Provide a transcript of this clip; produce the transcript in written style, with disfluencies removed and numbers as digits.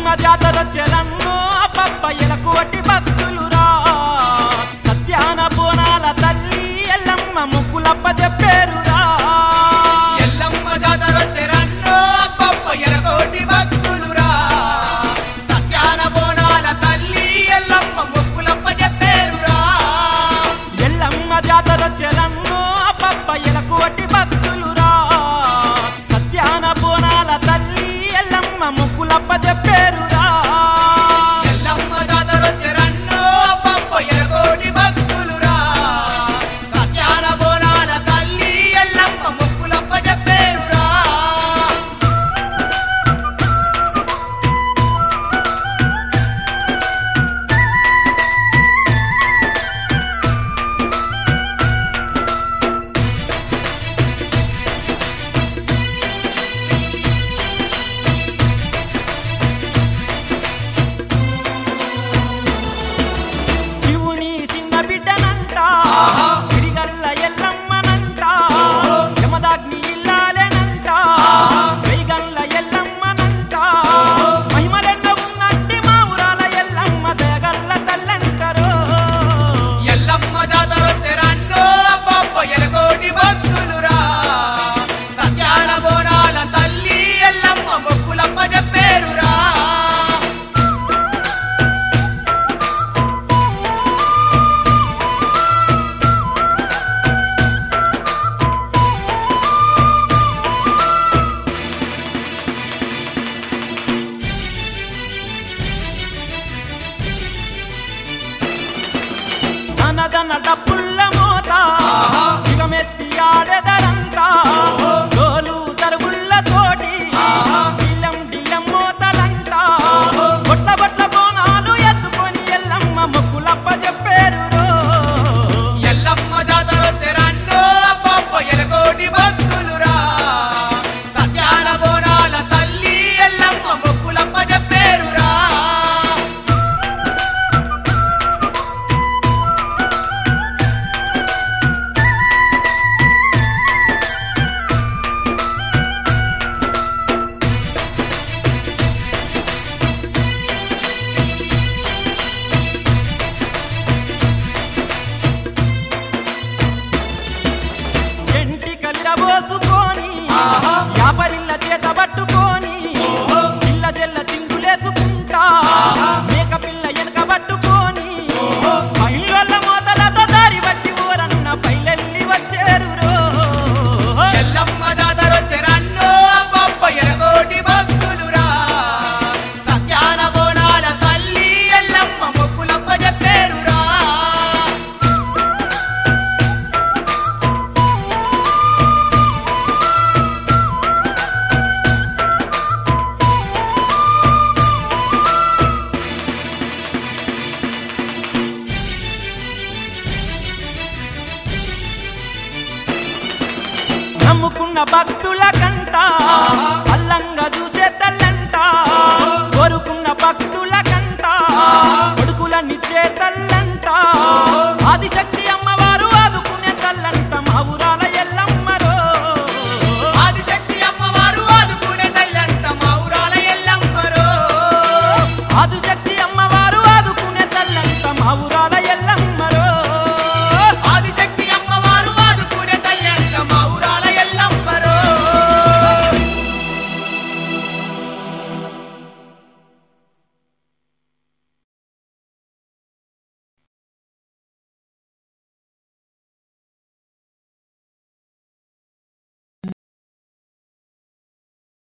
జాతరొచ్చెరన్నో పప్పయ్యలకు వట్టి భక్తులురా సత్యాన బోనాల తల్లి ఎల్లమ్మ ముక్కులప్ప చెప్పేరురా ఎల్లమ్మ జాతరొచ్చెరన్నో పప్పయ్యలకు వట్టి భక్తులురా సత్యాన బోనాల తల్లి ఎల్లమ్మ ముక్కులప్ప చెప్పేరురా ఎల్లమ్మ జాతరొచ్చెరన్నో పప్పయ్యలకు వట్టి భక్తులురా సత్యాన బోనాల తల్లి ఎల్లమ్మ ముక్కులప్ప చెప్పేరురా ఎల్లమ్మ జాతరొచ్చెరన్నో పప్పయ్యలకు వట్టి భక్తులురా సత్యాన బోనాల తల్లి ఎల్లమ్మ ముక్కులప్ప చెప్పేరురా శివుని చిన్న బిడ్డనంట తిరిగల్ల ఎల్లమ్మనంట యమదాగ్ని ఇల్లాలేనంట వెయ్యగల్ల ఎల్లమ్మనంట మహిమలెన్నో ఉన్నట్టి మా ఊరాల ఎల్లమ్మ దయగల్ల తల్లంటారు ఎల్లమ్మ జాతరొచ్చెరన్నో పప్పయ్యలకు వట్టి భక్తులురా సత్యాన బోనాల తల్లి ఎల్లమ్మ ముక్కులప్ప చెప్పేరురా ధనధన డప్పుల్ల మోత యుగమెత్తి ఆడెదరంతా డోలు తరుగుళ్ళ తోటి డిల్లం డిల్లం మోతలంట బొట్ల బొట్ల బోనాలు ఎత్తుకొని ఎల్లమ్మ మొక్కులప్ప చెప్పేరు ఎల్లమ్మ జాతరొచ్చెరన్నో పప్పయ్యలకు వట్టి భక్తులురా సత్యాన బోనాల తల్లి ఎల్లమ్మ ముక్కులప్ప చెప్పేరురా ఎంటి కలిరబోసుకొని యాపరిల్ల చేత పట్టుకొని పిల్ల జల్ల చింగులేసుకుంటా మేక పిల్ల వెనక పట్టుకొని పైళ్ళ మోతలతో దారి బట్టి ఊరన్న పైలెల్లి వచ్చేరు ఎల్లమ్మ జాతరొచ్చెరన్నో పప్పయ్యలకు వట్టి భక్తులురా సత్యాన బోనాల తల్లి ఎల్లమ్మ ముక్కులప్ప చెప్పేరురా నమ్ముకున్న భక్తుల కంట